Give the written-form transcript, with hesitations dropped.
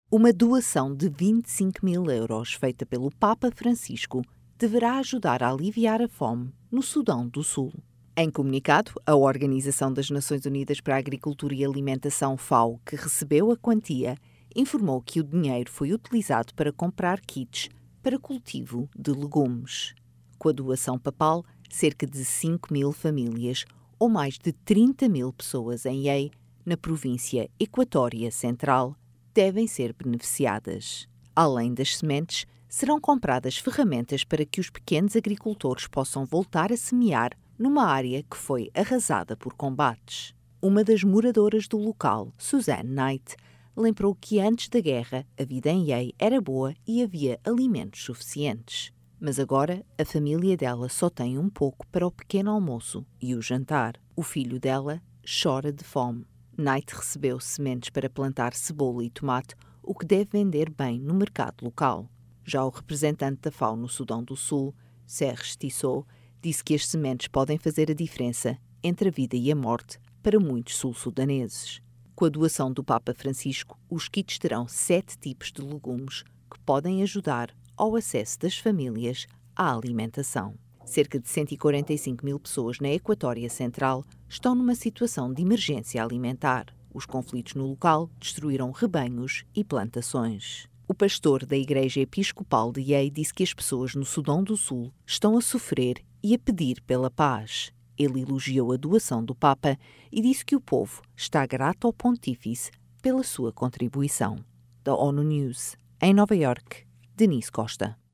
Uma doação de 25 mil euros feita pelo Papa Francisco deverá ajudar a aliviar a fome no Sudão do Sul. Em comunicado, a Organização das Nações Unidas para a Agricultura e Alimentação, FAO, que recebeu a quantia, informou que o dinheiro foi utilizado para comprar kits para cultivo de legumes. Com a doação papal, cerca de 5 mil famílias, ou mais de 30 mil pessoas em Yei, na província Equatória Central, devem ser beneficiadas. Além das sementes, serão compradas ferramentas para que os pequenos agricultores possam voltar a semear numa área que foi arrasada por combates. Uma das moradoras do local, Suzanne Knight, lembrou que antes da guerra a vida em Yei era boa e havia alimentos suficientes. Mas agora a família dela só tem um pouco para o pequeno almoço e o jantar. O filho dela chora de fome. Knight recebeu sementes para plantar cebola e tomate, o que deve vender bem no mercado local. Já o representante da FAO no Sudão do Sul, Serge Tissot, disse que as sementes podem fazer a diferença entre a vida e a morte para muitos sul-sudaneses. Com a doação do Papa Francisco, os kits terão 7 tipos de legumes que podem ajudar ao acesso das famílias à alimentação. Cerca de 145 mil pessoas na Equatória Central estão numa situação de emergência alimentar. Os conflitos no local destruíram rebanhos e plantações. O pastor da Igreja Episcopal de Yei disse que as pessoas no Sudão do Sul estão a sofrer e a pedir pela paz. Ele elogiou a doação do Papa e disse que o povo está grato ao Pontífice pela sua contribuição. Da ONU News, em Nova Iorque, Denise Costa.